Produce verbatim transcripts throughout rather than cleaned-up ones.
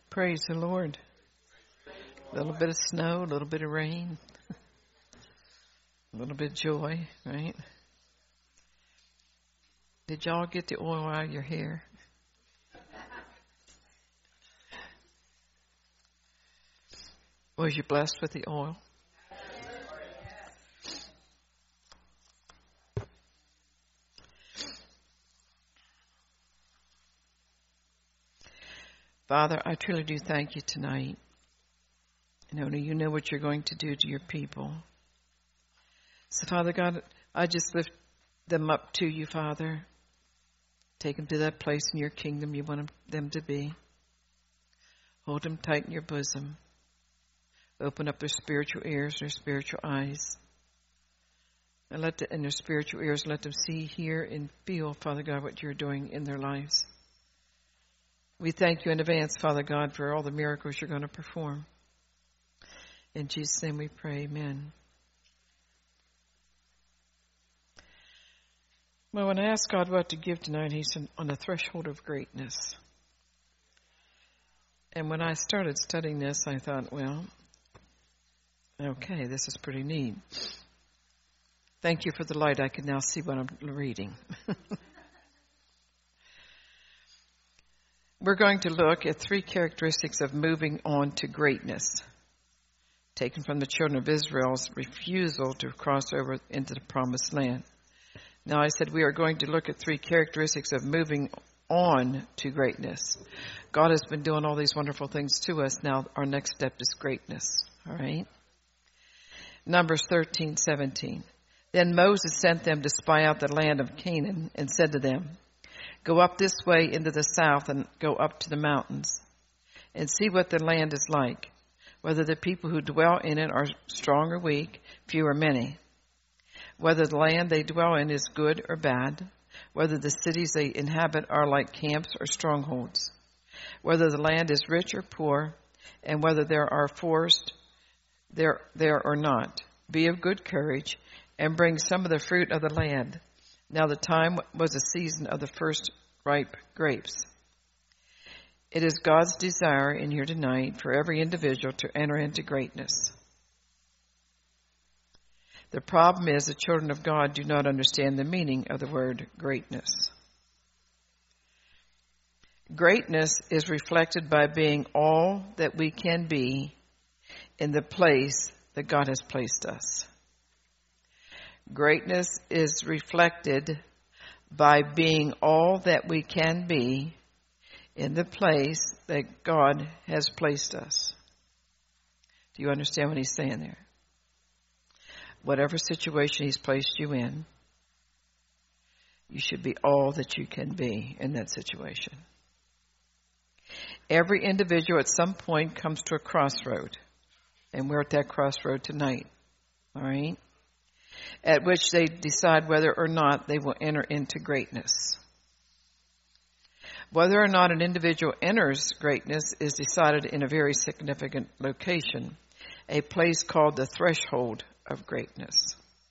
Praise the Lord. A little bit of snow, a little bit of rain, a little bit of joy, right? Did y'all get the oil out of your hair? Was you blessed with the oil? Father, I truly do thank you tonight. And only you know what you're going to do to your people. So, Father God, I just lift them up to you, Father. Take them to that place in your kingdom you want them to be. Hold them tight in your bosom. Open up their spiritual ears, their spiritual eyes. And let the, in their spiritual ears, let them see, hear, and feel, Father God, what you're doing in their lives. We thank you in advance, Father God, for all the miracles you're going to perform. In Jesus' name we pray, amen. Well, when I asked God what to give tonight, he said, on the threshold of greatness. And when I started studying this, I thought, well, okay, this is pretty neat. Thank you for the light. I can now see what I'm reading. We're going to look at three characteristics of moving on to greatness, taken from the children of Israel's refusal to cross over into the promised land. Now, I said we are going to look at three characteristics of moving on to greatness. God has been doing all these wonderful things to us. Now, our next step is greatness. All right? Numbers thirteen seventeen. Then Moses sent them to spy out the land of Canaan and said to them, go up this way into the south and go up to the mountains and see what the land is like, whether the people who dwell in it are strong or weak, few or many, whether the land they dwell in is good or bad, whether the cities they inhabit are like camps or strongholds, whether the land is rich or poor, and whether there are forests there, there or not. Be of good courage and bring some of the fruit of the land. Now the time was a season of the first ripe grapes. It is God's desire in here tonight for every individual to enter into greatness. The problem is the children of God do not understand the meaning of the word greatness. Greatness is reflected by being all that we can be in the place that God has placed us. Greatness is reflected by being all that we can be in the place that God has placed us. Do you understand what he's saying there? Whatever situation he's placed you in, you should be all that you can be in that situation. Every individual at some point comes to a crossroad, and we're at that crossroad tonight, all right? At which they decide whether or not they will enter into greatness. Whether or not an individual enters greatness is decided in a very significant location, a place called the threshold of greatness.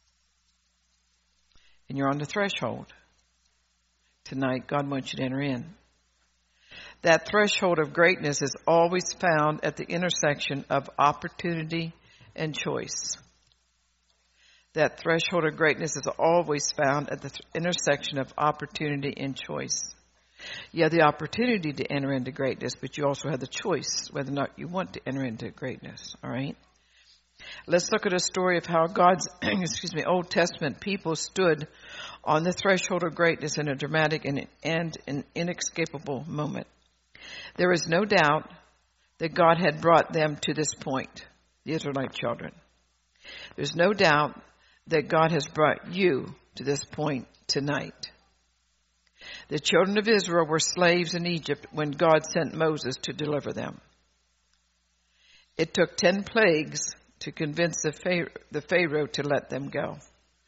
And you're on the threshold. Tonight, God wants you to enter in. That threshold of greatness is always found at the intersection of opportunity and choice. That threshold of greatness is always found at the th- intersection of opportunity and choice. You have the opportunity to enter into greatness, but you also have the choice whether or not you want to enter into greatness. All right? Let's look at a story of how God's, excuse me, Old Testament people stood on the threshold of greatness in a dramatic and, and an inescapable moment. There is no doubt that God had brought them to this point, the Israelite children. There's no doubt that God has brought you to this point tonight. The children of Israel were slaves in Egypt when God sent Moses to deliver them. It took ten plagues to convince the Pharaoh, the Pharaoh to let them go.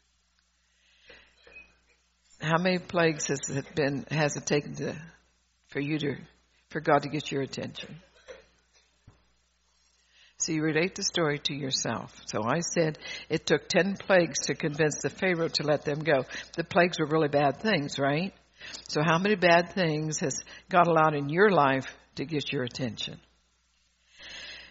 How many plagues has it been? Has it taken to, for you to, for God to get your attention? So you relate the story to yourself. So I said it took ten plagues to convince the Pharaoh to let them go. The plagues were really bad things, right? So how many bad things has God allowed in your life to get your attention?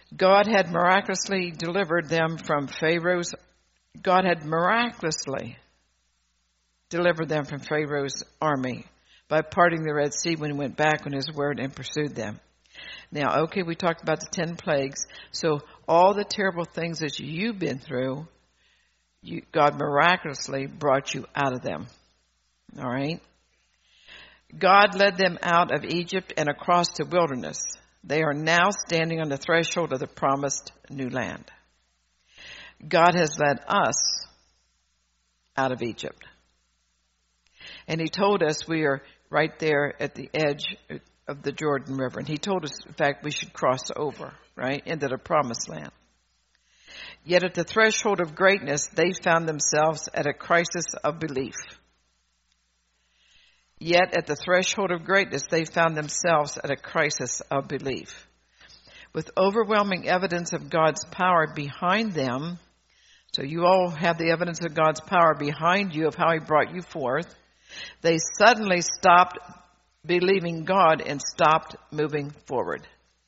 God had miraculously delivered them from Pharaoh's, God had miraculously delivered them from Pharaoh's army by parting the Red Sea when he went back on his word and pursued them. Now, okay, we talked about the ten plagues. So all the terrible things that you've been through, you, God miraculously brought you out of them. All right? God led them out of Egypt and across the wilderness. They are now standing on the threshold of the promised new land. God has led us out of Egypt. And he told us we are right there at the edge of the Jordan River. And he told us, in fact, we should cross over, right, into the promised land. Yet at the threshold of greatness, they found themselves at a crisis of belief. Yet at the threshold of greatness, they found themselves at a crisis of belief. With overwhelming evidence of God's power behind them, so you all have the evidence of God's power behind you of how he brought you forth, they suddenly stopped believing God and stopped moving forward.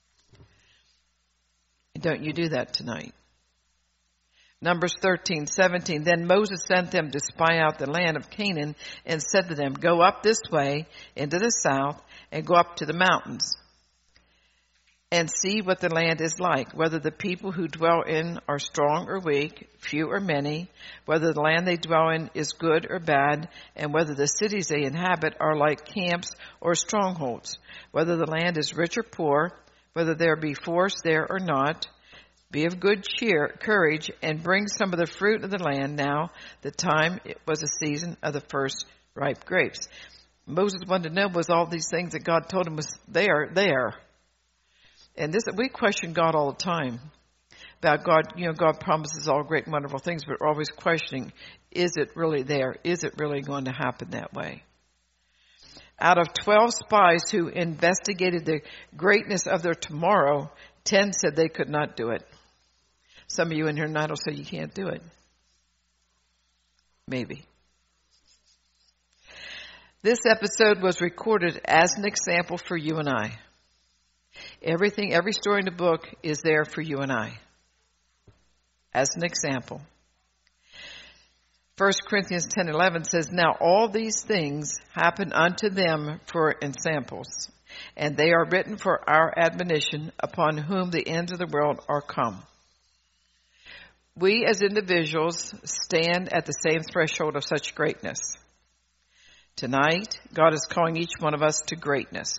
Don't you do that tonight? Numbers thirteen, seventeen. Then Moses sent them to spy out the land of Canaan and said to them, go up this way into the south and go up to the mountains and see what the land is like, whether the people who dwell in are strong or weak, few or many, whether the land they dwell in is good or bad, and whether the cities they inhabit are like camps or strongholds, whether the land is rich or poor, whether there be forest there or not. Be of good cheer, courage, and bring some of the fruit of the land now. The time it was the season of the first ripe grapes. Moses wanted to know, was all these things that God told him was there, there. And this, we question God all the time about God. You know, God promises all great and wonderful things, but we're always questioning, is it really there? Is it really going to happen that way? Out of twelve spies who investigated the greatness of their tomorrow, ten said they could not do it. Some of you in here tonight will say you can't do it. Maybe. This episode was recorded as an example for you and I. Everything, every story in the book is there for you and I. As an example. First Corinthians ten eleven says, now all these things happen unto them for ensamples, and they are written for our admonition, upon whom the ends of the world are come. We as individuals stand at the same threshold of such greatness. Tonight, God is calling each one of us to greatness.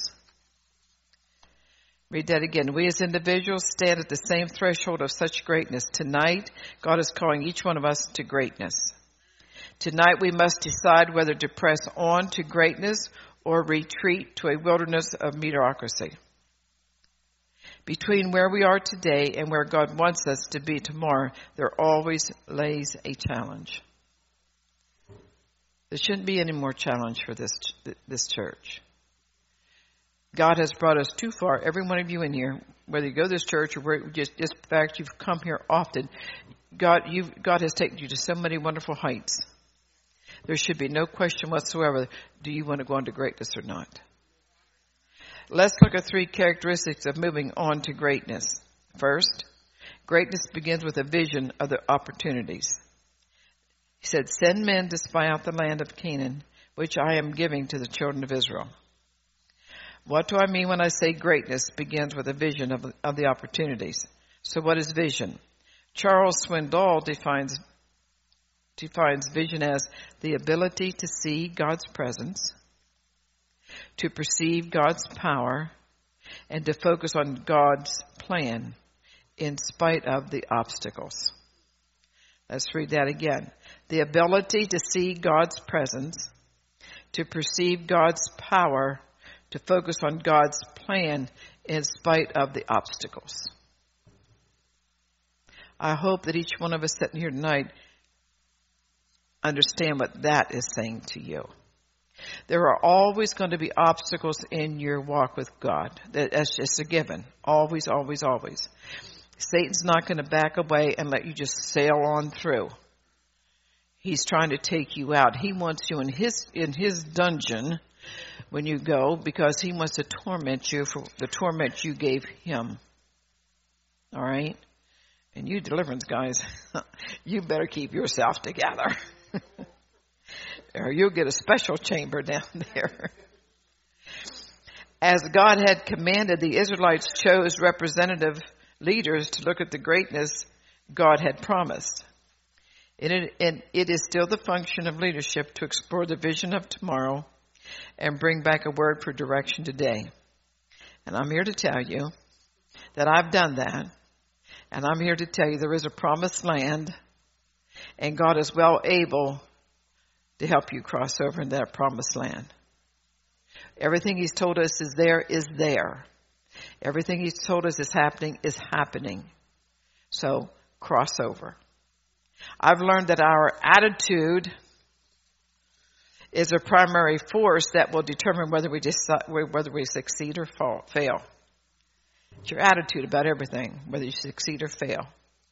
Read that again. We as individuals stand at the same threshold of such greatness. Tonight, God is calling each one of us to greatness. Tonight, we must decide whether to press on to greatness or retreat to a wilderness of mediocrity. Between where we are today and where God wants us to be tomorrow, there always lays a challenge. There shouldn't be any more challenge for this this church. God has brought us too far. Every one of you in here, whether you go to this church or where just, just the fact you've come here often, God, you've, God has taken you to so many wonderful heights. There should be no question whatsoever, do you want to go on to greatness or not? Let's look at three characteristics of moving on to greatness. First, greatness begins with a vision of the opportunities. He said, send men to spy out the land of Canaan, which I am giving to the children of Israel. What do I mean when I say greatness begins with a vision of, of the opportunities? So what is vision? Charles Swindoll defines defines vision as the ability to see God's presence, to perceive God's power, and to focus on God's plan in spite of the obstacles. Let's read that again. The ability to see God's presence, to perceive God's power, to focus on God's plan in spite of the obstacles. I hope that each one of us sitting here tonight understand what that is saying to you. There are always going to be obstacles in your walk with God. That's just a given. Always, always, always. Satan's not going to back away and let you just sail on through. He's trying to take you out. He wants you in his in his dungeon when you go, because he wants to torment you for the torment you gave him. All right? And you deliverance guys, you better keep yourself together. Or you'll get a special chamber down there. As God had commanded, the Israelites chose representative leaders to look at the greatness God had promised. And it, and it is still the function of leadership to explore the vision of tomorrow and bring back a word for direction today. And I'm here to tell you that I've done that. And I'm here to tell you there is a promised land, and God is well able to help you cross over into that promised land. Everything He's told us is there is there. Everything He's told us is happening is happening. So cross over. I've learned that our attitude is a primary force that will determine whether we decide, whether we succeed or fall, fail. It's your attitude about everything, whether you succeed or fail.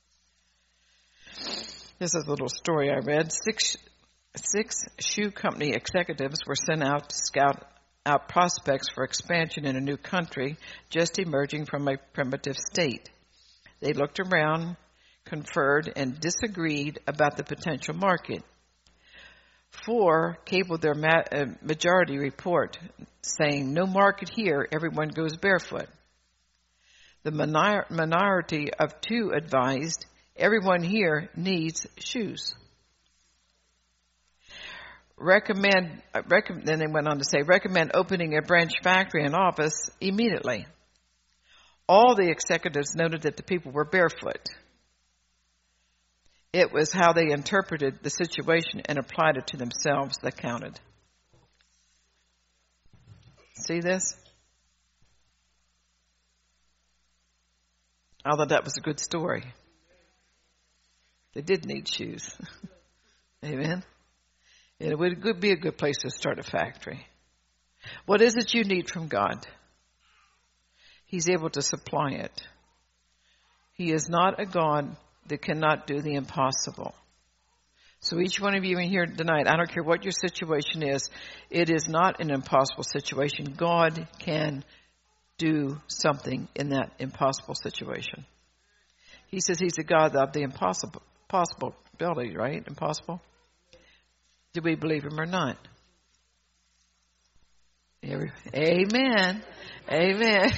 This is a little story I read. Six, six shoe company executives were sent out to scout out prospects for expansion in a new country just emerging from a primitive state. They looked around, conferred, and disagreed about the potential market. Four cabled their ma- uh, majority report, saying, "No market here, everyone goes barefoot." The minor- minority of two advised, "Everyone here needs shoes." Recommend, uh, recommend, then they went on to say, recommend opening a branch factory and office immediately. All the executives noted that the people were barefoot. It was how they interpreted the situation and applied it to themselves that counted. See this? I thought that was a good story. They did need shoes. Amen. It would be a good place to start a factory. What is it you need from God? He's able to supply it. He is not a God that cannot do the impossible. So each one of you in here tonight, I don't care what your situation is, it is not an impossible situation. God can do something in that impossible situation. He says He's a God of the impossible possibility, right? Impossible. Do we believe Him or not? Amen. Amen.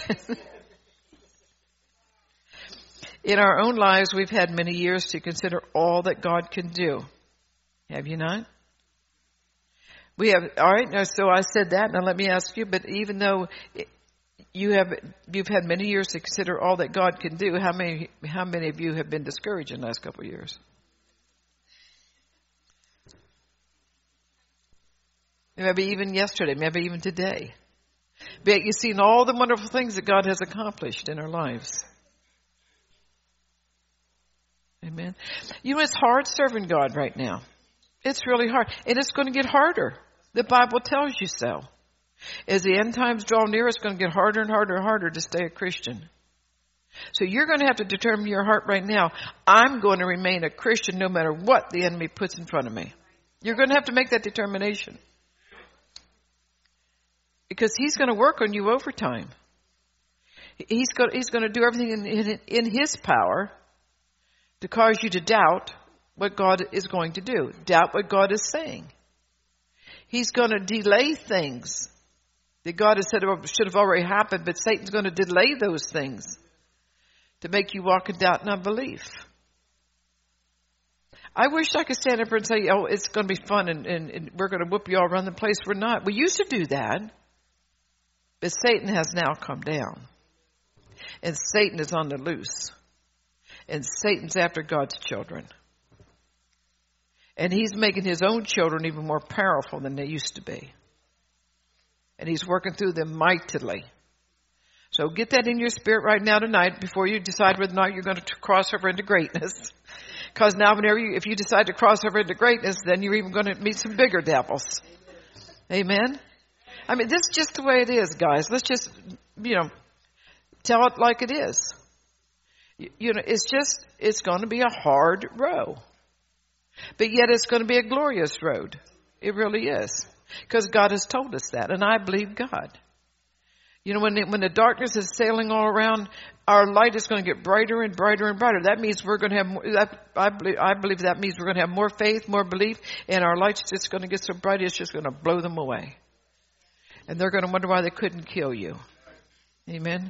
In our own lives, we've had many years to consider all that God can do. Have you not? We have. All right. Now, so I said that. Now let me ask you. But even though you have, you've had many years to consider all that God can do, how many, how many of you have been discouraged in the last couple of years? Maybe even yesterday, maybe even today. But you've seen all the wonderful things that God has accomplished in our lives. Amen. You know, it's hard serving God right now. It's really hard. And it's going to get harder. The Bible tells you so. As the end times draw near, it's going to get harder and harder and harder to stay a Christian. So you're going to have to determine your heart right now. I'm going to remain a Christian no matter what the enemy puts in front of me. You're going to have to make that determination. Because He's going to work on you overtime. He's going, he's going to do everything in, in, in His power to cause you to doubt what God is going to do. Doubt what God is saying. He's going to delay things that God has said should have already happened, but Satan's going to delay those things to make you walk in doubt and unbelief. I wish I could stand up and say, oh, it's going to be fun and, and, and we're going to whoop you all around the place. We're not. We used to do that. But Satan has now come down. And Satan is on the loose. And Satan's after God's children. And he's making his own children even more powerful than they used to be. And he's working through them mightily. So get that in your spirit right now tonight before you decide whether or not you're going to cross over into greatness. Because now whenever you, if you decide to cross over into greatness, then you're even going to meet some bigger devils. Amen? I mean, this is just the way it is, guys. Let's just, you know, tell it like it is. You, you know, it's just, it's going to be a hard road. But yet it's going to be a glorious road. It really is. Because God has told us that. And I believe God. You know, when the, when the darkness is sailing all around, our light is going to get brighter and brighter and brighter. That means we're going to have more, that, I believe, I believe that means we're going to have more faith, more belief, and our light's just going to get so bright it's just going to blow them away. And they're going to wonder why they couldn't kill you. Amen.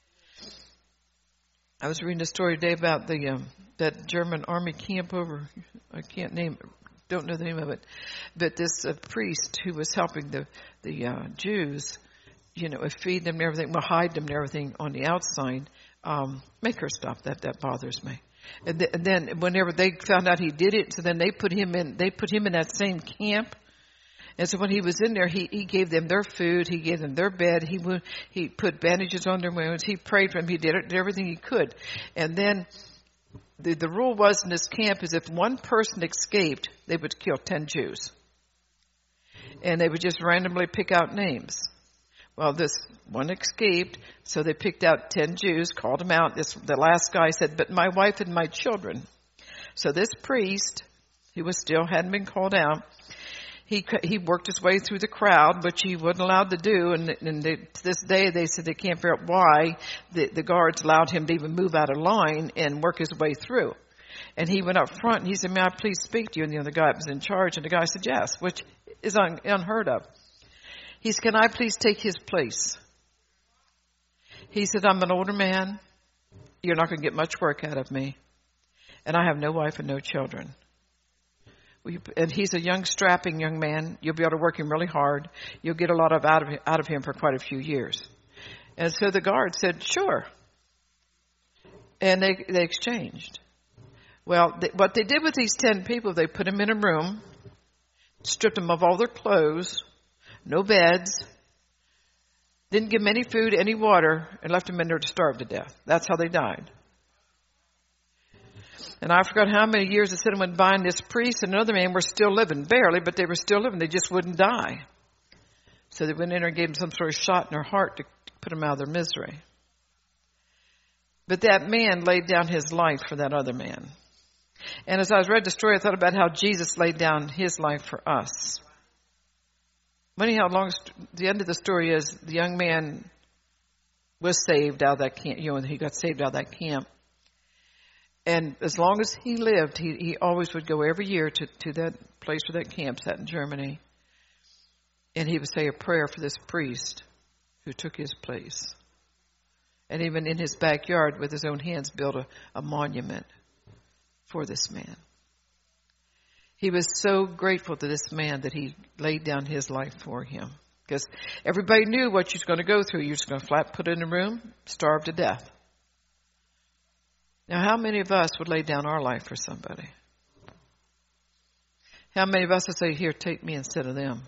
I was reading a story today about the um, that German army camp over, I can't name, don't know the name of it, but this uh, priest who was helping the, the uh, Jews, you know, feed them and everything, well, hide them and everything on the outside. Um, make her stop. That that bothers me. And, th- and then whenever they found out he did it, so then they put him in. They put him in that same camp. And so when he was in there, he, he gave them their food. He gave them their bed. He would, he put bandages on their wounds. He prayed for them. He did, it, did everything he could. And then the the rule was in this camp is if one person escaped, they would kill ten Jews. And they would just randomly pick out names. Well, this one escaped, so they picked out ten Jews, called them out. This, the last guy said, but my wife and my children. So this priest, who was still hadn't been called out, he he worked his way through the crowd, which he wasn't allowed to do. And, and they, to this day, they said they can't figure out why the, the guards allowed him to even move out of line and work his way through. And he went up front, and he said, may I please speak to you? And the other guy was in charge, and the guy said, yes, which is un, unheard of. He said, can I please take his place? He said, I'm an older man. You're not going to get much work out of me. And I have no wife and no children. And he's a young, strapping young man. You'll be able to work him really hard. You'll get a lot of out of, out of him for quite a few years. And so the guard said, sure. And they, they exchanged. Well, they, what they did with these ten people, they put them in a room, stripped them of all their clothes, no beds, didn't give them any food, any water, and left them in there to starve to death. That's how they died. And I forgot how many years the city went by, and this priest and another man were still living, barely, but they were still living. They just wouldn't die. So they went in there and gave them some sort of shot in their heart to put them out of their misery. But that man laid down his life for that other man. And as I was read the story, I thought about how Jesus laid down his life for us. Anyhow, long the end of the story is the young man was saved out of that camp. You know, he got saved out of that camp. And as long as he lived, he, he always would go every year to, to that place where that camp's at in Germany. And he would say a prayer for this priest who took his place. And even in his backyard, with his own hands, built a, a monument for this man. He was so grateful to this man that he laid down his life for him. Because everybody knew what you was going to go through. You're just going to flat put in a room, starve to death. Now, how many of us would lay down our life for somebody? How many of us would say, here, take me instead of them?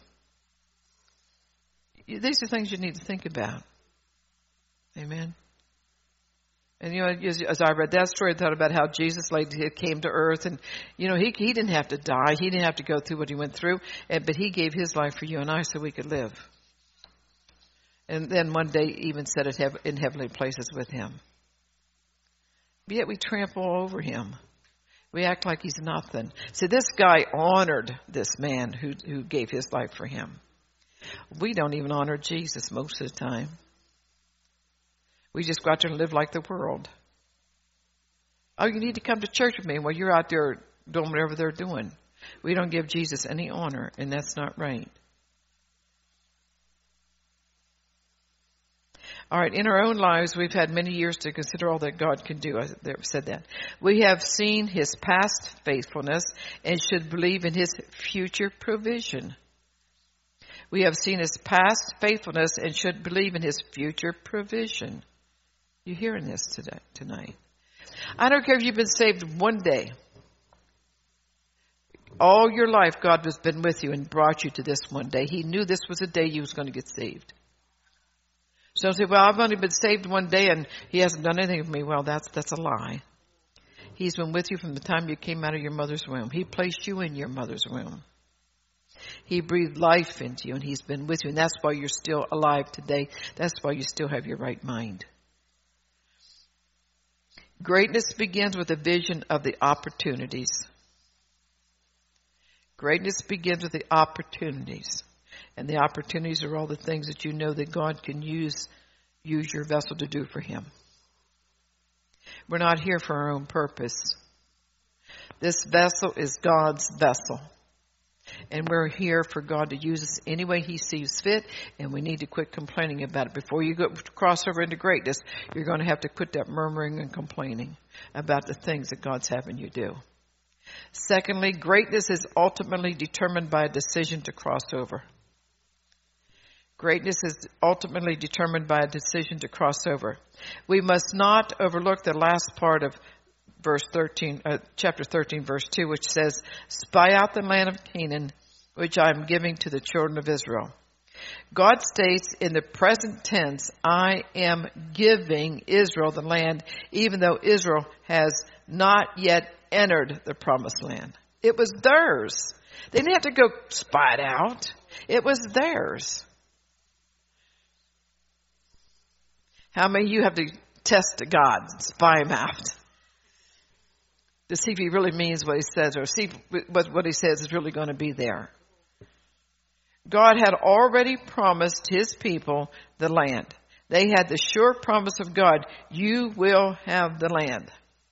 These are things you need to think about. Amen. And, you know, as, as I read that story, I thought about how Jesus laid, he came to earth. And, you know, he, he didn't have to die. He didn't have to go through what he went through. And, but he gave his life for you and I so we could live. And then one day even set it in heavenly places with him. But yet we trample all over him. We act like he's nothing. So this guy honored this man who, who gave his life for him. We don't even honor Jesus most of the time. We just go out there and live like the world. Oh, you need to come to church with me. Well, you're out there doing whatever they're doing. We don't give Jesus any honor, and that's not right. All right, in our own lives, we've had many years to consider all that God can do. I said that. We have seen his past faithfulness and should believe in his future provision. We have seen his past faithfulness and should believe in his future provision. You're hearing this today, tonight. I don't care if you've been saved one day. All your life, God has been with you and brought you to this one day. He knew this was a day you was going to get saved. So I say, well, I've only been saved one day and he hasn't done anything for me. Well, that's that's a lie. He's been with you from the time you came out of your mother's womb. He placed you in your mother's womb. He breathed life into you and he's been with you. And that's why you're still alive today. That's why you still have your right mind. Greatness begins with a vision of the opportunities. Greatness begins with the opportunities. And the opportunities are all the things that you know that God can use use your vessel to do for him. We're not here for our own purpose. This vessel is God's vessel. And we're here for God to use us any way he sees fit, and we need to quit complaining about it. Before you go cross over into greatness, you're going to have to quit that murmuring and complaining about the things that God's having you do. Secondly, greatness is ultimately determined by a decision to cross over. Greatness is ultimately determined by a decision to cross over. We must not overlook the last part of verse thirteen, uh, chapter thirteen, verse two, which says, "Spy out the land of Canaan, which I am giving to the children of Israel." God states in the present tense, "I am giving Israel the land," even though Israel has not yet entered the promised land. It was theirs. They didn't have to go spy it out. It was theirs. How many of you have to test God, spy him out, to see if he really means what he says, or see what, what he says is really going to be there? God had already promised his people the land. They had the sure promise of God, you will have the land.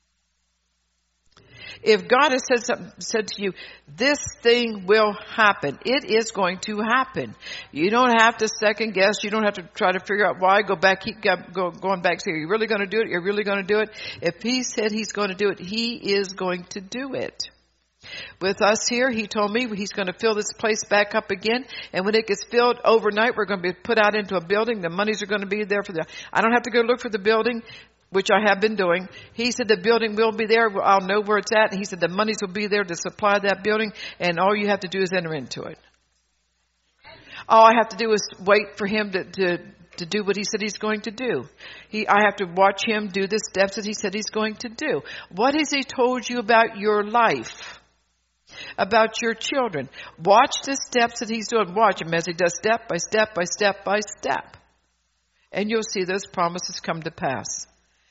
If God has said something, said to you, this thing will happen, it is going to happen. You don't have to second guess. You don't have to try to figure out why. Go back, keep go, going back. Say, are you really going to do it? You're really going to do it? If he said he's going to do it, he is going to do it. With us here, he told me he's going to fill this place back up again. And when it gets filled overnight, we're going to be put out into a building. The monies are going to be there for the, I don't have to go look for the building, which I have been doing. He said the building will be there. I'll know where it's at. And he said the monies will be there to supply that building. And all you have to do is enter into it. All I have to do is wait for him to, to, to do what he said he's going to do. He, I have to watch him do the steps that he said he's going to do. What has he told you about your life? About your children? Watch the steps that he's doing. Watch him as he does step by step by step by step. And you'll see those promises come to pass.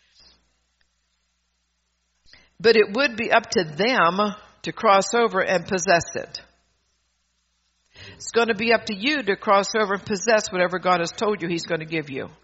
But it would be up to them to cross over and possess it. It's going to be up to you to cross over and possess whatever God has told you he's going to give you.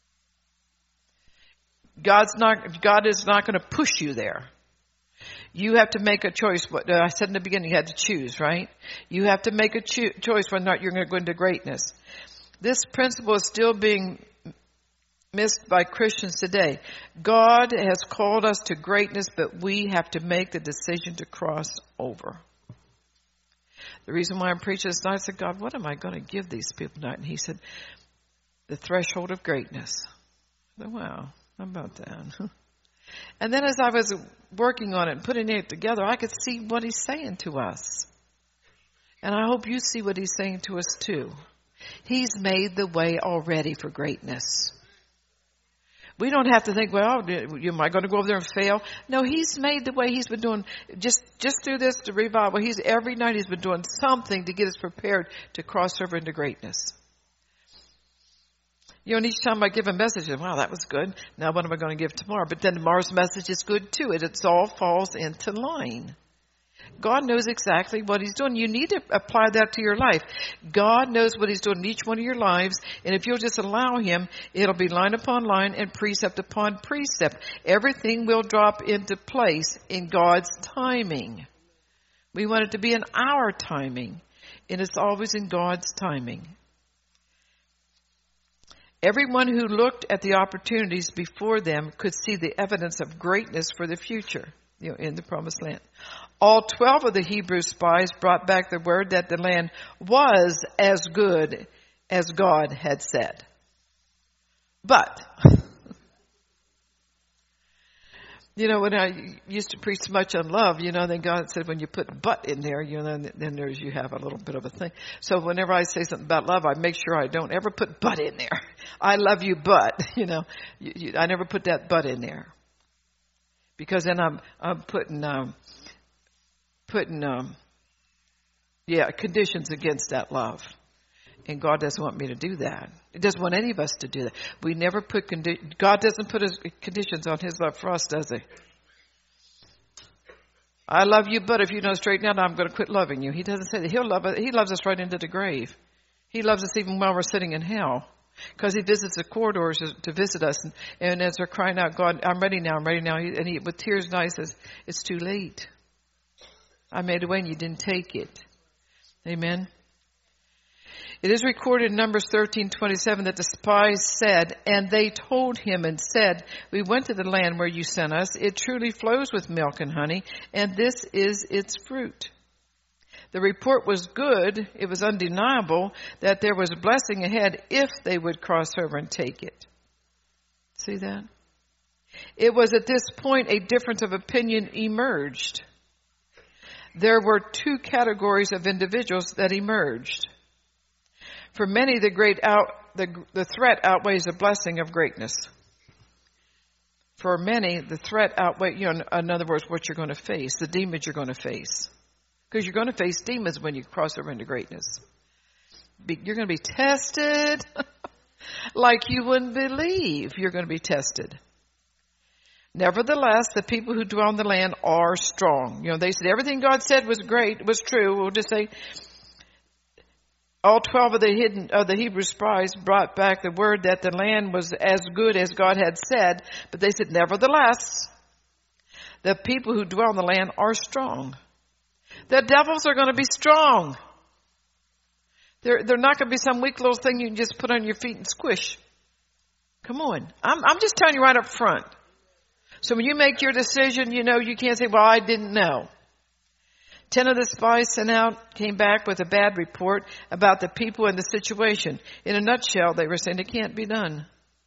God's not, God is not going to push you there. You have to make a choice. What I said in the beginning, you had to choose, right? You have to make a cho- choice whether or not you're going to go into greatness. This principle is still being missed by Christians today. God has called us to greatness, but we have to make the decision to cross over. The reason why I'm preaching this night, I said, God, what am I going to give these people tonight? And he said, the threshold of greatness. I said, wow, how about that? And then as I was working on it and putting it together, I could see what he's saying to us. And I hope you see what he's saying to us too. He's made the way already for greatness. We don't have to think, well, am I going to go over there and fail? No, he's made the way. He's been doing, just, just through this the revival, he's every night he's been doing something to get us prepared to cross over into greatness. You know, and each time I give a message, wow, that was good. Now what am I going to give tomorrow? But then tomorrow's message is good too. It, it all falls into line. God knows exactly what he's doing. You need to apply that to your life. God knows what he's doing in each one of your lives. And if you'll just allow him, it'll be line upon line and precept upon precept. Everything will drop into place in God's timing. We want it to be in our timing. And it's always in God's timing. Everyone who looked at the opportunities before them could see the evidence of greatness for the future, you know, in the promised land. All twelve of the Hebrew spies brought back the word that the land was as good as God had said. But, you know, when I used to preach much on love, you know, then God said when you put but in there, you know, then, then there's, you have a little bit of a thing. So whenever I say something about love, I make sure I don't ever put but in there. I love you, but, you know, you, you, I never put that but in there. Because then I'm, I'm putting, um, putting, um, yeah, conditions against that love. And God doesn't want me to do that. He doesn't want any of us to do that. We never put, condi- God doesn't put his conditions on his love for us, does he? I love you, but if you don't straighten out, I'm going to quit loving you. He doesn't say that. He'll love us. He loves us right into the grave. He loves us even while we're sitting in hell. Because he visits the corridors to visit us. And, and as they're crying out, God, I'm ready now, I'm ready now. And he, with tears in his eyes, says, it's too late. I made a way and you didn't take it. Amen. It is recorded in Numbers thirteen twenty-seven that the spies said, and they told him and said, we went to the land where you sent us. It truly flows with milk and honey, and this is its fruit. The report was good. It was undeniable that there was a blessing ahead if they would cross over and take it. See that? It was at this point a difference of opinion emerged. There were two categories of individuals that emerged. For many, the great out, the, the threat outweighs the blessing of greatness. For many, the threat outweighs, you know, in other words, what you're going to face, the demons you're going to face. Because you're going to face demons when you cross over into greatness. Be, you're going to be tested like you wouldn't believe you're going to be tested. Nevertheless, the people who dwell in the land are strong. You know, they said everything God said was great, was true. We'll just say all twelve of the hidden of the Hebrew spies brought back the word that the land was as good as God had said. But they said, nevertheless, the people who dwell in the land are strong. The devils are going to be strong. They're, they're not going to be some weak little thing you can just put on your feet and squish. Come on. I'm, I'm just telling you right up front. So when you make your decision, you know, you can't say, well, I didn't know. Ten of the spies sent out came back with a bad report about the people and the situation. In a nutshell, they were saying it can't be done.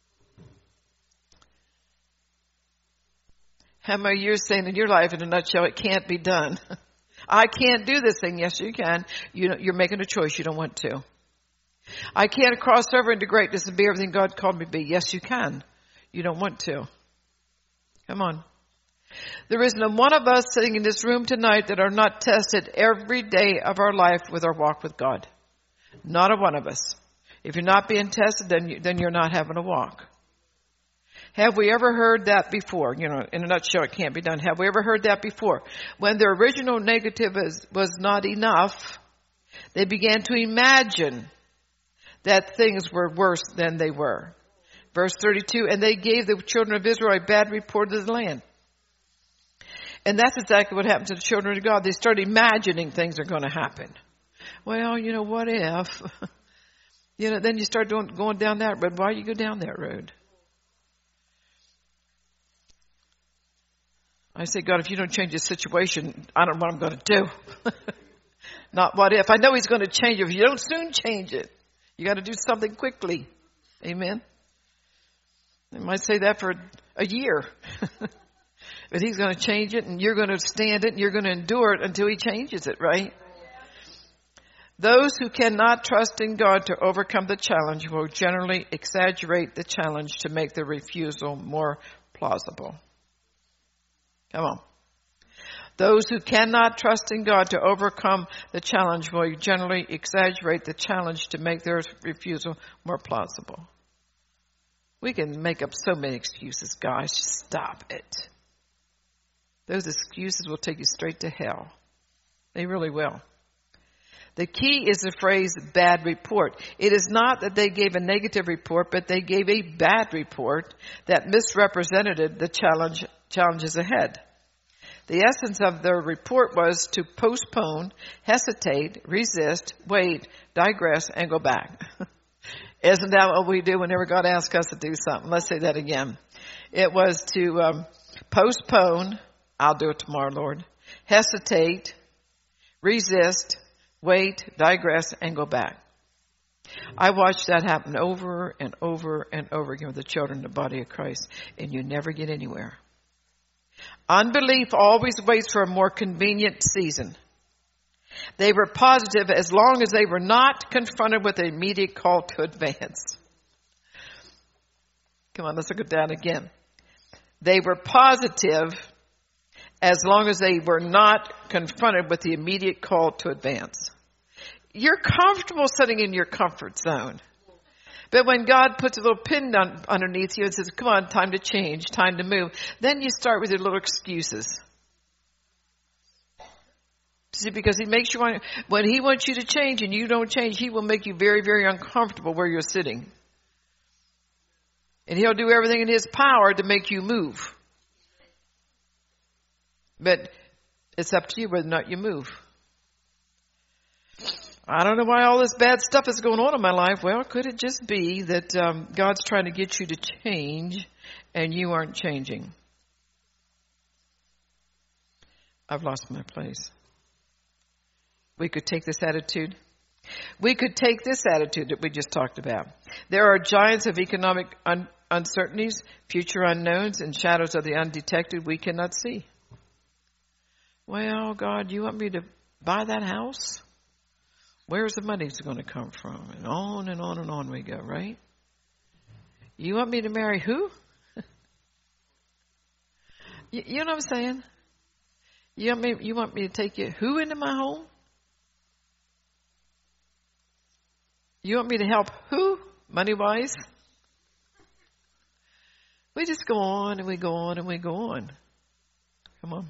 How many years saying in your life, in a nutshell, it can't be done? I can't do this thing. Yes, you can. You know, you're making a choice. You don't want to. I can't cross over into greatness and be everything God called me to be. Yes, you can. You don't want to. Come on. There isn't a one of us sitting in this room tonight that are not tested every day of our life with our walk with God. Not a one of us. If you're not being tested, then, you, then you're not having a walk. Have we ever heard that before? You know, in a nutshell, it can't be done. Have we ever heard that before? When the original negative is, was not enough, they began to imagine that things were worse than they were. Verse thirty-two, and they gave the children of Israel a bad report of the land. And that's exactly what happened to the children of God. They start imagining things are going to happen. Well, you know, what if? You know, then you start doing, going down that road. Why you go down that road? I say, God, if you don't change the situation, I don't know what I'm going to do. Not what if. I know he's going to change it. If you don't soon change it, you got to do something quickly. Amen. I might say that for a year. But he's going to change it, and you're going to stand it, and you're going to endure it until he changes it, right? Those who cannot trust in God to overcome the challenge will generally exaggerate the challenge to make the refusal more plausible. Come on. Those who cannot trust in God to overcome the challenge will generally exaggerate the challenge to make their refusal more plausible. We can make up so many excuses, guys. Stop it. Those excuses will take you straight to hell. They really will. The key is the phrase bad report. It is not that they gave a negative report, but they gave a bad report that misrepresented the challenge, challenges ahead. The essence of their report was to postpone, hesitate, resist, wait, digress, and go back. Isn't that what we do whenever God asks us to do something? Let's say that again. It was to um, postpone, I'll do it tomorrow, Lord, hesitate, resist, wait, digress, and go back. I watched that happen over and over and over again with the children in the body of Christ, and you never get anywhere. Unbelief always waits for a more convenient season. They were positive as long as they were not confronted with an immediate call to advance. Come on, let's look at that again. They were positive as long as they were not confronted with the immediate call to advance. You're comfortable sitting in your comfort zone. But when God puts a little pin on, underneath you and says, come on, time to change, time to move, then you start with your little excuses. See, because he makes you want, when he wants you to change and you don't change, he will make you very, very uncomfortable where you're sitting. And he'll do everything in his power to make you move. But it's up to you whether or not you move. I don't know why all this bad stuff is going on in my life. Well, could it just be that um, God's trying to get you to change and you aren't changing? I've lost my place. We could take this attitude. We could take this attitude that we just talked about. There are giants of economic un- uncertainties, future unknowns, and shadows of the undetected we cannot see. Well, God, you want me to buy that house? Where's the money going to come from? And on and on and on we go, right? You want me to marry who? you, you know what I'm saying? You want me, you want me to take you who into my home? You want me to help who? Money-wise? We just go on and we go on and we go on. Come on.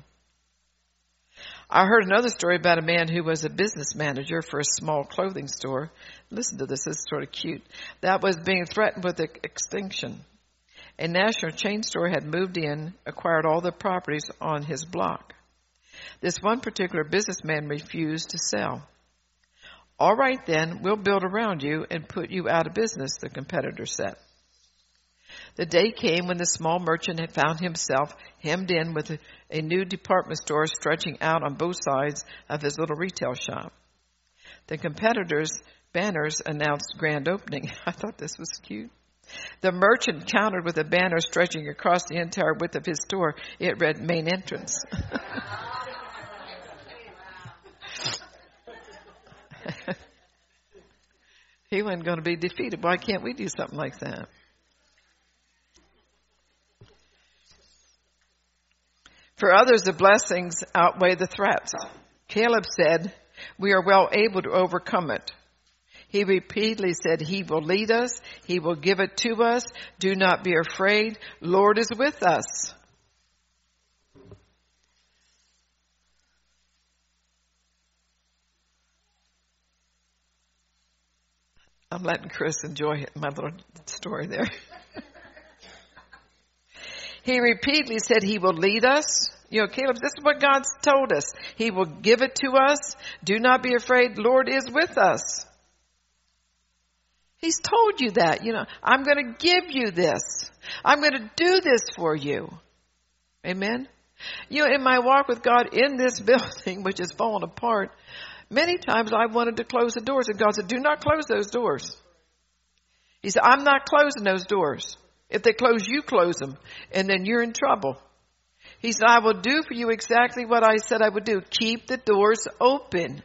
I heard another story about a man who was a business manager for a small clothing store. Listen to this, it's sort of cute. That was being threatened with extinction. A national chain store had moved in, acquired all the properties on his block. This one particular businessman refused to sell. All right then, we'll build around you and put you out of business, the competitor said. The day came when the small merchant had found himself hemmed in with a, a new department store stretching out on both sides of his little retail shop. The competitor's banners announced grand opening. I thought this was cute. The merchant countered with a banner stretching across the entire width of his store. It read main entrance. He wasn't going to be defeated. Why can't we do something like that? For others, the blessings outweigh the threats. Caleb said, we are well able to overcome it. He repeatedly said, he will lead us. He will give it to us. Do not be afraid. Lord is with us. I'm letting Chris enjoy my little story there. He repeatedly said he will lead us. You know, Caleb, this is what God's told us. He will give it to us. Do not be afraid. Lord is with us. He's told you that. You know, I'm going to give you this. I'm going to do this for you. Amen. You know, in my walk with God in this building, which is falling apart, many times I wanted to close the doors, and God said, do not close those doors. He said, I'm not closing those doors. If they close, you close them, and then you're in trouble. He said, I will do for you exactly what I said I would do. Keep the doors open.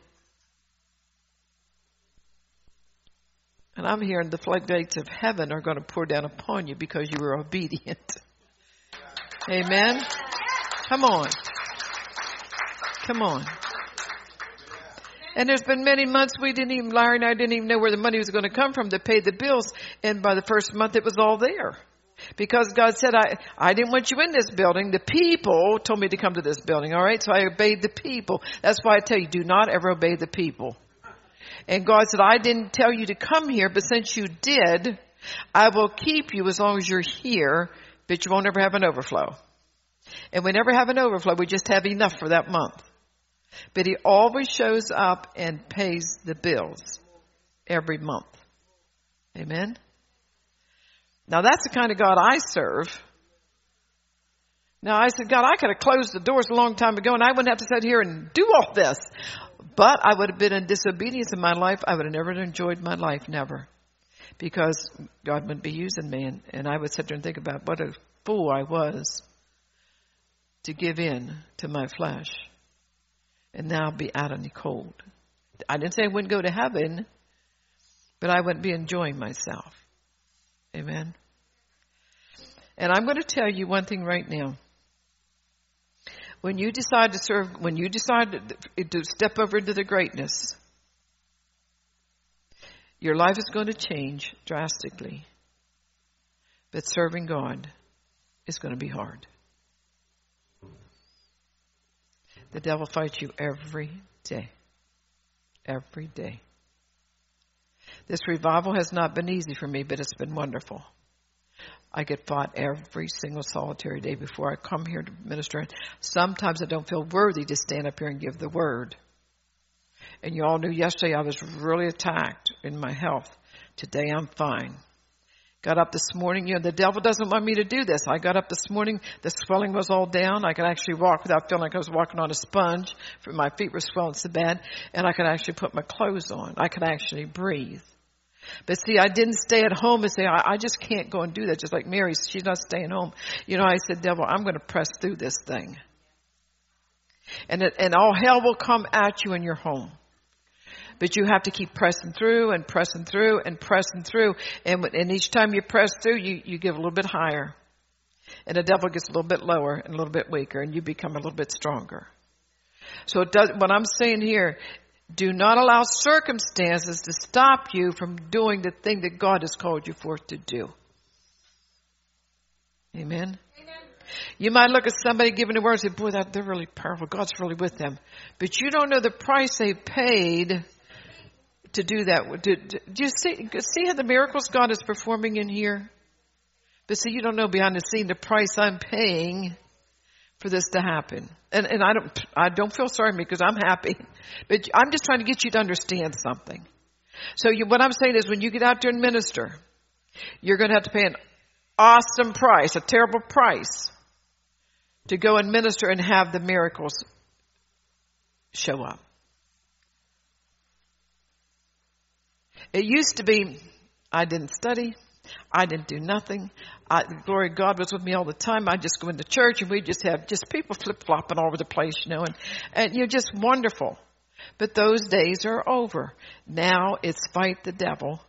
And I'm hearing the floodgates of heaven are going to pour down upon you because you were obedient. Amen. Come on. Come on. And there's been many months we didn't even, Larry and I didn't even know where the money was going to come from to pay the bills. And by the first month, it was all there. Because God said, I, I didn't want you in this building. The people told me to come to this building. All right. So I obeyed the people. That's why I tell you, do not ever obey the people. And God said, I didn't tell you to come here, but since you did, I will keep you as long as you're here, but you won't ever have an overflow. And we never have an overflow. We just have enough for that month. But he always shows up and pays the bills every month. Amen. Now that's the kind of God I serve. Now I said, God, I could have closed the doors a long time ago and I wouldn't have to sit here and do all this. But I would have been in disobedience in my life. I would have never enjoyed my life, never. Because God wouldn't be using me. And, and I would sit there and think about what a fool I was to give in to my flesh. And now be out in the cold. I didn't say I wouldn't go to heaven, but I wouldn't be enjoying myself. Amen. And I'm going to tell you one thing right now. When you decide to serve, when you decide to, to step over into the greatness, your life is going to change drastically. But serving God is going to be hard. The devil fights you every day. Every day. This revival has not been easy for me, but it's been wonderful. I get fought every single solitary day before I come here to minister. Sometimes I don't feel worthy to stand up here and give the word. And you all knew yesterday I was really attacked in my health. Today I'm fine. Got up this morning. You know, the devil doesn't want me to do this. I got up this morning. The swelling was all down. I could actually walk without feeling like I was walking on a sponge. For my feet were swelling so bad. And I could actually put my clothes on. I could actually breathe. But see, I didn't stay at home and say, I, I just can't go and do that. Just like Mary, she's not staying home. You know, I said, devil, I'm going to press through this thing. And it, and all hell will come at you in your home. But you have to keep pressing through and pressing through and pressing through. And, and each time you press through, you, you get a little bit higher. And the devil gets a little bit lower and a little bit weaker. And you become a little bit stronger. So it does, what I'm saying here, do not allow circumstances to stop you from doing the thing that God has called you for to do. Amen? Amen. You might look at somebody giving a word and say, boy, that, they're really powerful. God's really with them. But you don't know the price they paid to do that. Do, do you see, see how the miracles God is performing in here? But see, you don't know behind the scene the price I'm paying for this to happen. And, and I don't, I don't feel sorry for me because I'm happy. But I'm just trying to get you to understand something. So you, what I'm saying is when you get out there and minister, you're going to have to pay an awesome price, a terrible price, to go and minister and have the miracles show up. It used to be, I didn't study. I didn't do nothing. I, the glory of God was with me all the time. I just go into church and we just have just people flip-flopping all over the place, you know, and, and you're just wonderful. But those days are over. Now it's fight the devil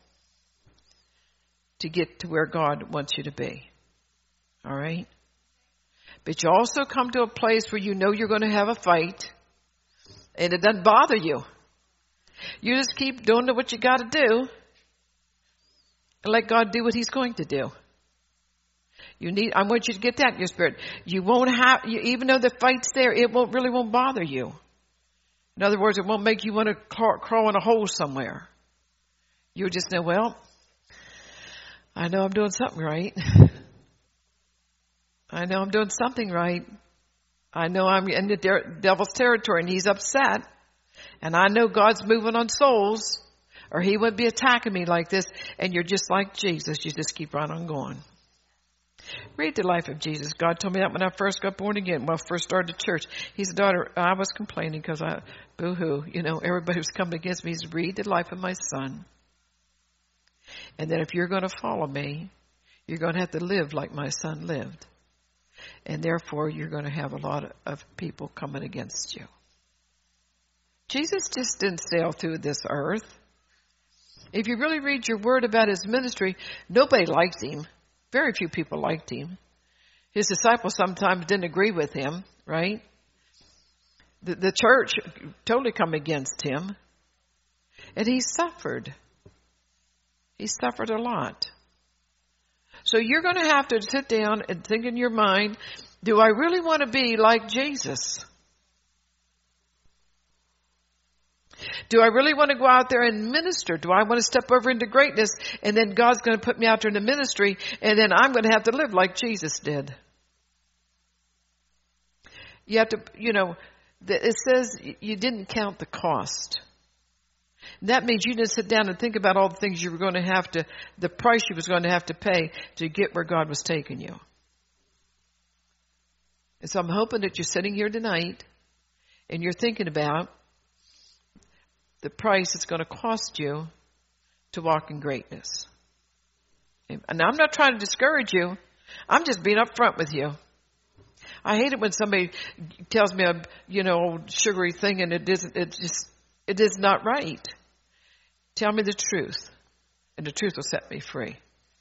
to get to where God wants you to be. All right? But you also come to a place where you know you're going to have a fight and it doesn't bother you. You just keep doing what you got to do and let God do what he's going to do. You need, I want you to get that in your spirit. You won't have, you, even though the fight's there, it won't really won't bother you. In other words, it won't make you want to crawl, crawl in a hole somewhere. You'll just know, well, I know I'm doing something right. I know I'm doing something right. I know I'm in the de- devil's territory and he's upset. And I know God's moving on souls or he wouldn't be attacking me like this. And you're just like Jesus. You just keep right on going. Read the life of Jesus. God told me that when I first got born again, when I first started church. He said, daughter, I was complaining because I, boo-hoo, you know, everybody was coming against me. He said, read the life of my son. And then if you're going to follow me, you're going to have to live like my son lived. And therefore, you're going to have a lot of people coming against you. Jesus just didn't sail through this earth. If you really read your word about his ministry, nobody liked him. Very few people liked him. His disciples sometimes didn't agree with him, right? The, the church totally come against him. And he suffered. He suffered a lot. So you're going to have to sit down and think in your mind, do I really want to be like Jesus? Do I really want to go out there and minister? Do I want to step over into greatness and then God's going to put me out there in the ministry and then I'm going to have to live like Jesus did? You have to, you know, it says you didn't count the cost. That means you didn't sit down and think about all the things you were going to have to, the price you was going to have to pay to get where God was taking you. And so I'm hoping that you're sitting here tonight and you're thinking about the price it's going to cost you to walk in greatness. And I'm not trying to discourage you. I'm just being upfront with you. I hate it when somebody tells me a, you know, old sugary thing and it isn't, it just, it is not right. Tell me the truth, and the truth will set me free.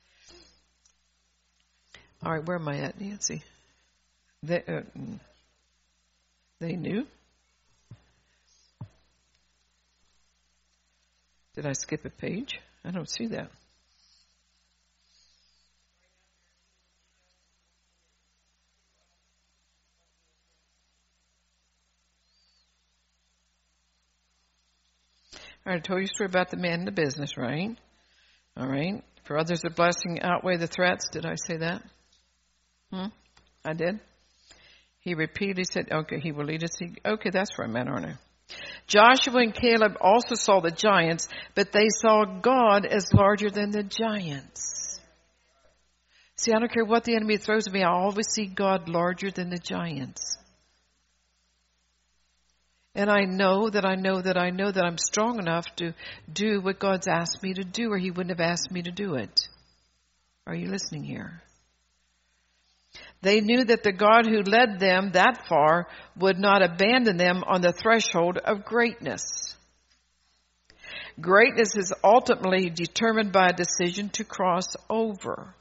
All right, where am I at, Nancy? They, uh, they knew? Did I skip a page? I don't see that. All right, I told you a story about the man in the business, right? All right. For others, the blessing outweigh the threats. Did I say that? Hmm? I did? He repeatedly said, okay, he will lead us. He, okay, that's where I'm at, aren't I? Joshua and Caleb also saw the giants, but they saw God as larger than the giants. See, I don't care what the enemy throws at me. I always see God larger than the giants. And I know that I know that I know that I'm strong enough to do what God's asked me to do, or he wouldn't have asked me to do it. Are you listening here? They knew that the God who led them that far would not abandon them on the threshold of greatness. Greatness is ultimately determined by a decision to cross over.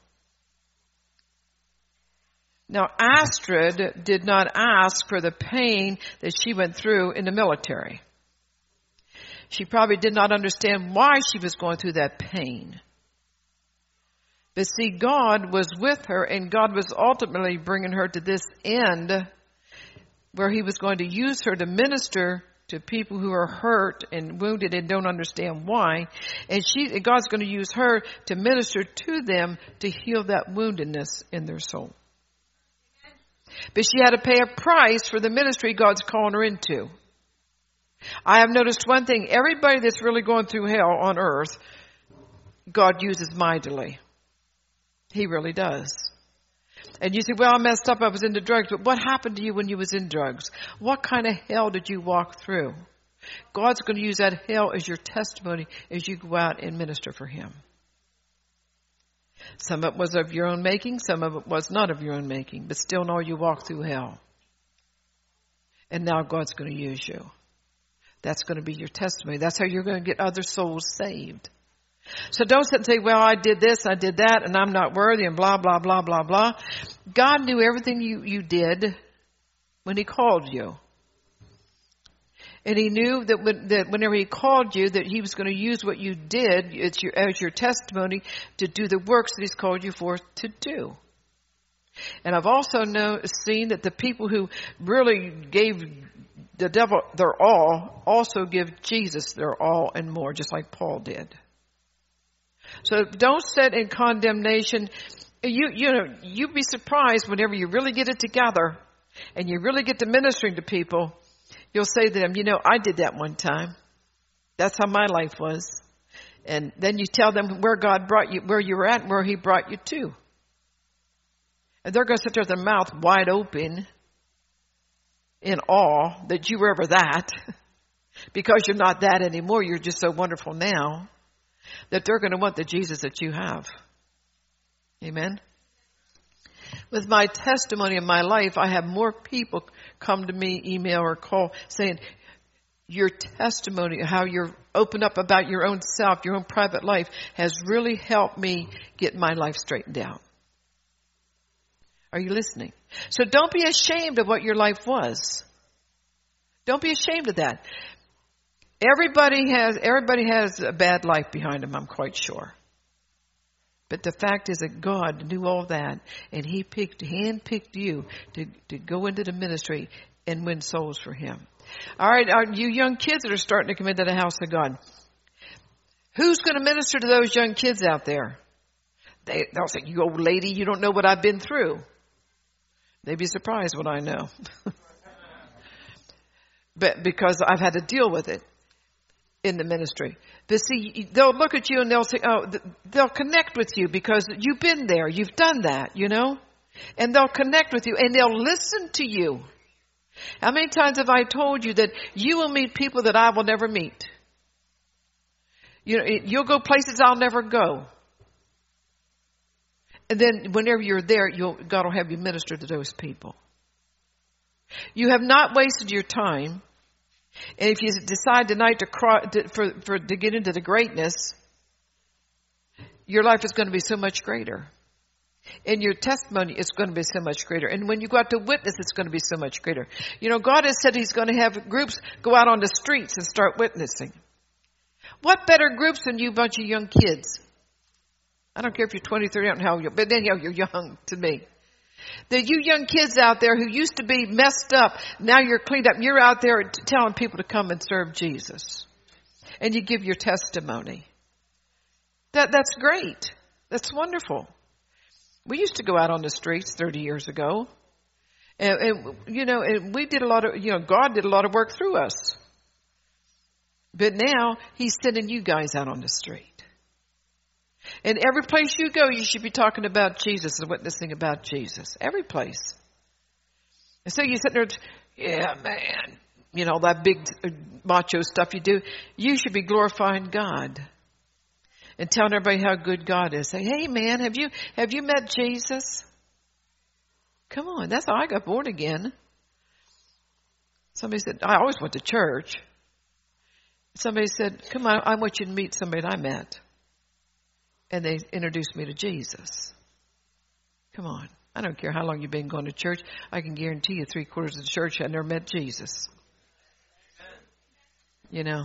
Now, Astrid did not ask for the pain that she went through in the military. She probably did not understand why she was going through that pain. But see, God was with her, and God was ultimately bringing her to this end where he was going to use her to minister to people who are hurt and wounded and don't understand why. And she, God's going to use her to minister to them to heal that woundedness in their soul. But she had to pay a price for the ministry God's calling her into. I have noticed one thing. Everybody that's really going through hell on earth, God uses mightily. He really does. And you say, well, I messed up. I was into drugs. But what happened to you when you was in drugs? What kind of hell did you walk through? God's going to use that hell as your testimony as you go out and minister for him. Some of it was of your own making. Some of it was not of your own making. But still know you walked through hell. And now God's going to use you. That's going to be your testimony. That's how you're going to get other souls saved. So don't sit and say, well, I did this, I did that, and I'm not worthy, and blah, blah, blah, blah, blah. God knew everything you, you did when he called you. And he knew that, when, that whenever he called you, that he was going to use what you did as your, as your testimony to do the works that he's called you for to do. And I've also know, seen that the people who really gave the devil their all also give Jesus their all and more, just like Paul did. So don't sit in condemnation. You, you know, you'd be surprised whenever you really get it together and you really get to ministering to people. You'll say to them, you know, I did that one time. That's how my life was. And then you tell them where God brought you, where you were at and where he brought you to. And they're going to sit there with their mouth wide open in awe that you were ever that. Because you're not that anymore. You're just so wonderful now. That they're going to want the Jesus that you have. Amen. With my testimony in my life, I have more people come to me, email or call saying, your testimony, how you're open up about your own self, your own private life, has really helped me get my life straightened out. Are you listening? So don't be ashamed of what your life was. Don't be ashamed of that. Everybody has, everybody has a bad life behind them, I'm quite sure. But the fact is that God knew all that, and he picked, handpicked you to, to go into the ministry and win souls for him. All right, are you young kids that are starting to come into the house of God, who's going to minister to those young kids out there? They, they'll say, you old lady, you don't know what I've been through. They'd be surprised what I know. But because I've had to deal with it in the ministry. But see, they'll look at you and they'll say, oh, they'll connect with you because you've been there. You've done that, you know, and they'll connect with you and they'll listen to you. How many times have I told you that you will meet people that I will never meet? You know, you'll go places I'll never go. And then whenever you're there, you'll, God will have you minister to those people. You have not wasted your time. And if you decide tonight to, cry, to, for, for, to get into the greatness, your life is going to be so much greater. And your testimony is going to be so much greater. And when you go out to witness, it's going to be so much greater. You know, God has said he's going to have groups go out on the streets and start witnessing. What better groups than you bunch of young kids? I don't care if you're twenty, thirty, I don't know how you're, but then you know, you're young to me. The you young kids out there who used to be messed up, now you're cleaned up. You're out there t- telling people to come and serve Jesus. And you give your testimony. That That's great. That's wonderful. We used to go out on the streets thirty years ago. And, and you know, and we did a lot of, you know, God did a lot of work through us. But now he's sending you guys out on the street. And every place you go, you should be talking about Jesus and witnessing about Jesus. Every place. And so you sit there, yeah, man, you know, that big macho stuff you do. You should be glorifying God and telling everybody how good God is. Say, hey, man, have you have you met Jesus? Come on, that's how I got born again. Somebody said, I always went to church. Somebody said, come on, I want you to meet somebody I met. And they introduced me to Jesus. Come on. I don't care how long you've been going to church. I can guarantee you three quarters of the church had never met Jesus. You know.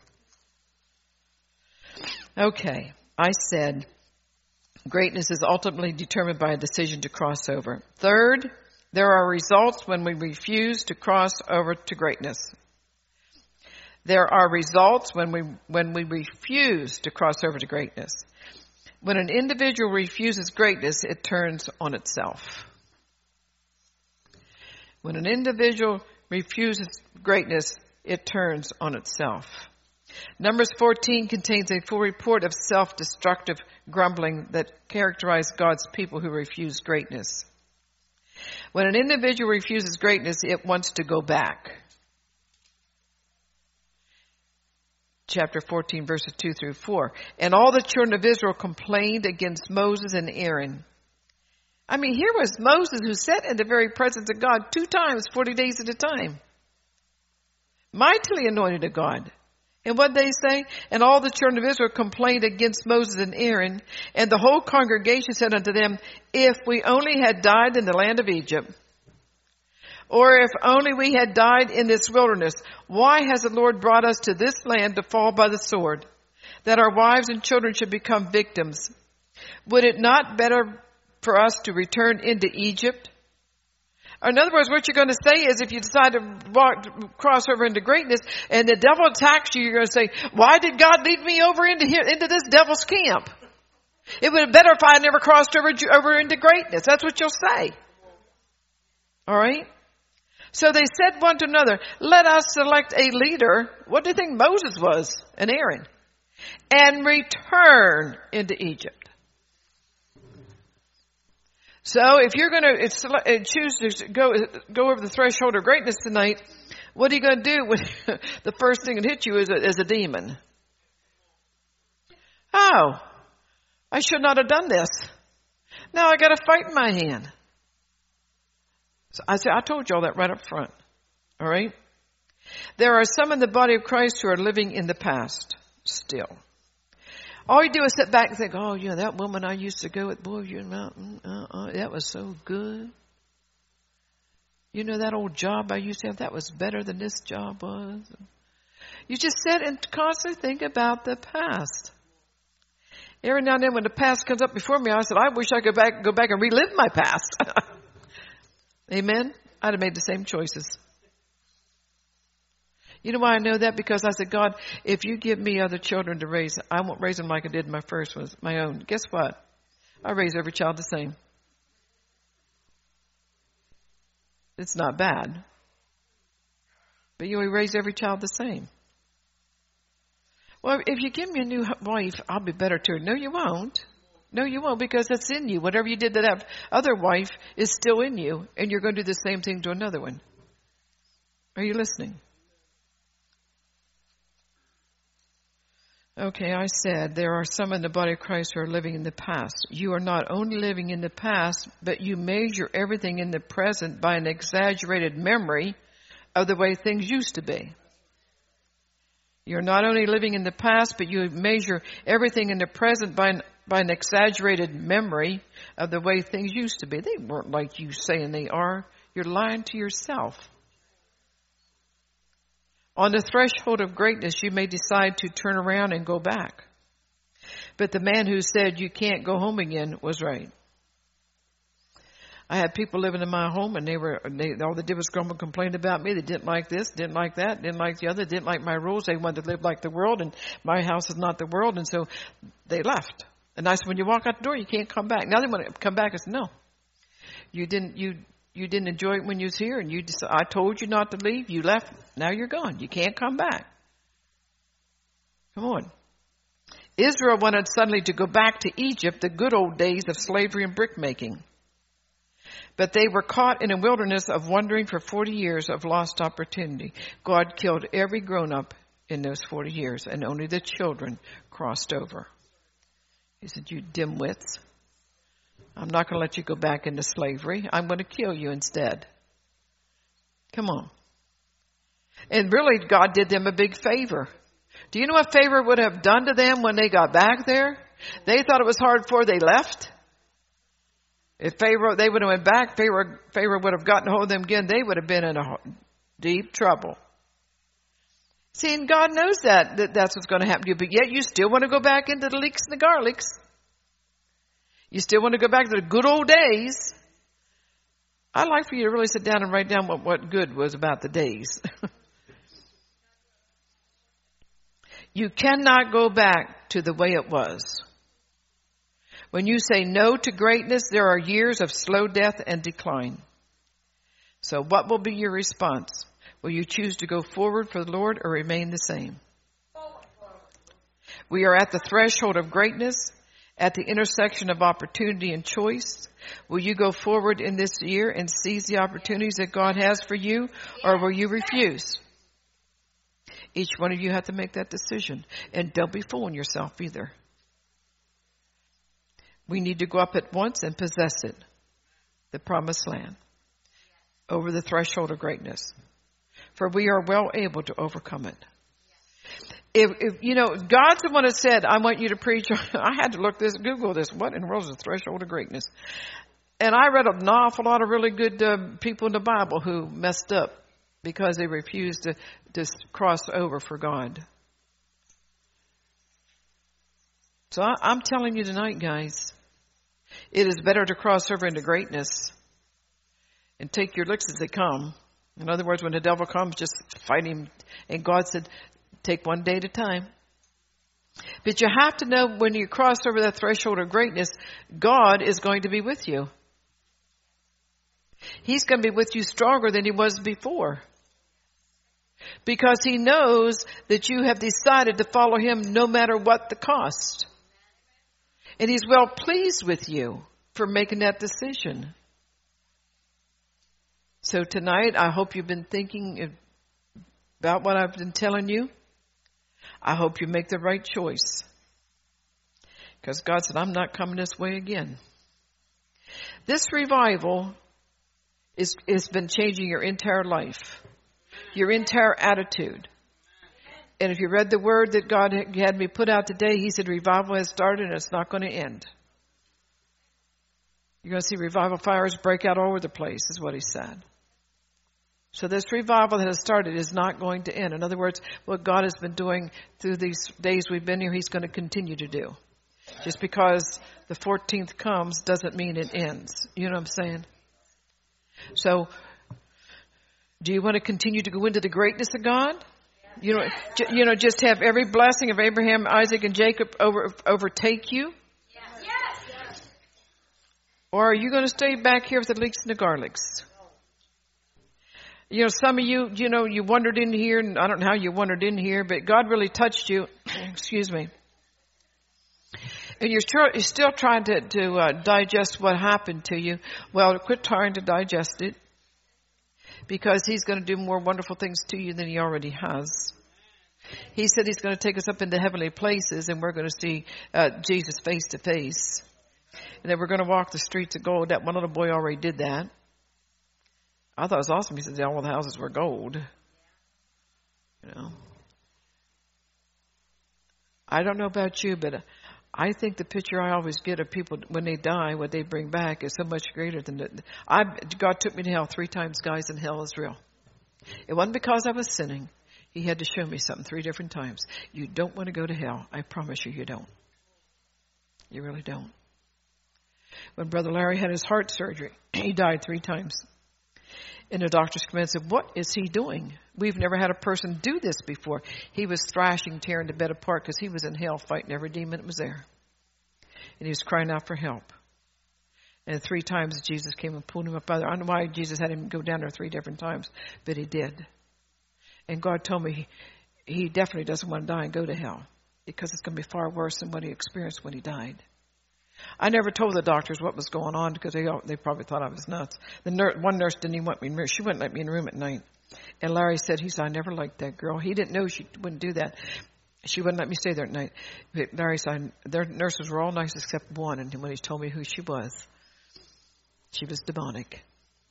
Okay. I said greatness is ultimately determined by a decision to cross over. Third, there are results when we refuse to cross over to greatness. There are results when we when we refuse to cross over to greatness. When an individual refuses greatness, it turns on itself. When an individual refuses greatness, it turns on itself. Numbers fourteen contains a full report of self-destructive grumbling that characterized God's people who refuse greatness. When an individual refuses greatness, it wants to go back. Chapter fourteen, verses two through four. And all the children of Israel complained against Moses and Aaron. I mean, here was Moses who sat in the very presence of God two times, forty days at a time. Mightily anointed of God. And what they say? And all the children of Israel complained against Moses and Aaron. And the whole congregation said unto them, if we only had died in the land of Egypt, or if only we had died in this wilderness, why has the Lord brought us to this land to fall by the sword, that our wives and children should become victims? Would it not better for us to return into Egypt? In other words, what you're going to say is if you decide to walk, cross over into greatness and the devil attacks you, you're going to say, why did God lead me over into here, into this devil's camp? It would have been better if I had never crossed over, over into greatness. That's what you'll say. All right? So they said one to another, let us select a leader. What do you think Moses was? And Aaron. And return into Egypt. So if you're going to choose to go, go over the threshold of greatness tonight, what are you going to do when the first thing that hits you is a, is a demon? Oh, I should not have done this. Now I got a fight in my hand. So I said, I told you all that right up front. All right. There are some in the body of Christ who are living in the past still. All you do is sit back and think, oh, yeah, that woman I used to go with, boy, you mountain, uh-uh, that was so good. You know, that old job I used to have, that was better than this job was. You just sit and constantly think about the past. Every now and then when the past comes up before me, I said, I wish I could back, go back and relive my past. Amen? I'd have made the same choices. You know why I know that? Because I said, God, if you give me other children to raise, I won't raise them like I did my first ones, my own. Guess what? I raise every child the same. It's not bad. But you raise every child the same. Well, if you give me a new wife, I'll be better to her. No, you won't. No, you won't, because that's in you. Whatever you did to that other wife is still in you, and you're going to do the same thing to another one. Are you listening? Okay, I said there are some in the body of Christ who are living in the past. You are not only living in the past, but you measure everything in the present by an exaggerated memory of the way things used to be. You're not only living in the past, but you measure everything in the present by an, by an exaggerated memory of the way things used to be. They weren't like you saying they are. You're lying to yourself. On the threshold of greatness, you may decide to turn around and go back. But the man who said you can't go home again was right. I had people living in my home, and they were they, all they did was grumble and complain about me. They didn't like this, didn't like that, didn't like the other, didn't like my rules. They wanted to live like the world, and my house is not the world, and so they left. And I said, when you walk out the door, you can't come back. Now they want to come back. I said, no. You didn't, you, you didn't enjoy it when you was here, and you just, I told you not to leave. You left. Now you're gone. You can't come back. Come on. Israel wanted suddenly to go back to Egypt, the good old days of slavery and brick making. But they were caught in a wilderness of wandering for forty years of lost opportunity. God killed every grown-up in those forty years, and only the children crossed over. He said, you dimwits, I'm not going to let you go back into slavery. I'm going to kill you instead. Come on. And really, God did them a big favor. Do you know what favor would have done to them when they got back there? They thought it was hard before they left. If Pharaoh, they would have went back, Pharaoh, Pharaoh would have gotten a hold of them again, they would have been in a deep trouble. See, and God knows that, that that's what's going to happen to you, but yet you still want to go back into the leeks and the garlics. You still want to go back to the good old days. I'd like for you to really sit down and write down what, what good was about the days. You cannot go back to the way it was. When you say no to greatness, there are years of slow death and decline. So what will be your response? Will you choose to go forward for the Lord or remain the same? We are at the threshold of greatness, at the intersection of opportunity and choice. Will you go forward in this year and seize the opportunities that God has for you, or will you refuse? Each one of you have to make that decision. And don't be fooling yourself either. We need to go up at once and possess it, the promised land, over the threshold of greatness. For we are well able to overcome it. If, if you know, God's the one that said, I want you to preach. I had to look this, Google this. What in the world is the threshold of greatness? And I read an awful lot of really good uh, people in the Bible who messed up because they refused to, to cross over for God. So I, I'm telling you tonight, guys, it is better to cross over into greatness and take your licks as they come. In other words, when the devil comes, just fight him. And God said, take one day at a time. But you have to know when you cross over that threshold of greatness, God is going to be with you. He's going to be with you stronger than he was before. Because he knows that you have decided to follow him no matter what the cost. And he's well pleased with you for making that decision. So tonight, I hope you've been thinking about what I've been telling you. I hope you make the right choice. Because God said, I'm not coming this way again. This revival is has been changing your entire life, your entire attitude. And if you read the word that God had me put out today, he said revival has started and it's not going to end. You're going to see revival fires break out all over the place, is what he said. So this revival that has started is not going to end. In other words, what God has been doing through these days we've been here, he's going to continue to do. Just because the fourteenth comes doesn't mean it ends. You know what I'm saying? So, do you want to continue to go into the greatness of God? You know, you know, just have every blessing of Abraham, Isaac, and Jacob over, overtake you? Yes. Or are you going to stay back here with the leeks and the garlics? You know, some of you, you know, you wandered in here, and I don't know how you wandered in here, but God really touched you. Excuse me. And you're, tr- you're still trying to, to uh, digest what happened to you. Well, quit trying to digest it. Because he's going to do more wonderful things to you than he already has. He said he's going to take us up into heavenly places, and we're going to see uh, Jesus face to face. And then we're going to walk the streets of gold. That one little boy already did that. I thought it was awesome. He said all the houses were gold. You know. I don't know about you, but I think the picture I always get of people when they die, what they bring back is so much greater than the, I. God took me to hell three times, guys, and hell is real. It wasn't because I was sinning. He had to show me something three different times. You don't want to go to hell. I promise you, you don't. You really don't. When Brother Larry had his heart surgery, he died three times. And the doctors came in and said, what is he doing? We've never had a person do this before. He was thrashing, tearing the bed apart because he was in hell fighting every demon that was there. and he was crying out for help. And three times Jesus came and pulled him up out there. I don't know why Jesus had him go down there three different times, but he did. And God told me he, he definitely doesn't want to die and go to hell, because it's going to be far worse than what he experienced when he died. I never told the doctors what was going on, because they they probably thought I was nuts. The nurse, one nurse didn't even want me in the room. She wouldn't let me in the room at night. And Larry said, he said, I never liked that girl. He didn't know she wouldn't do that. She wouldn't let me stay there at night. But Larry said, their nurses were all nice except one. And when he told me who she was, she was demonic.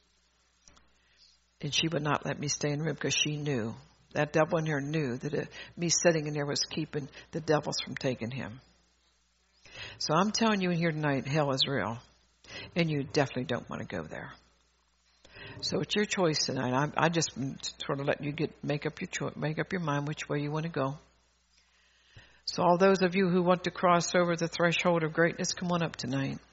And she would not let me stay in the room, because she knew, that devil in there knew that it, me sitting in there was keeping the devils from taking him. So I'm telling you in here tonight, hell is real. And you definitely don't want to go there. So it's your choice tonight. I, I just sort of letting you get make up your choice, make up your mind which way you want to go. So all those of you who want to cross over the threshold of greatness, come on up tonight.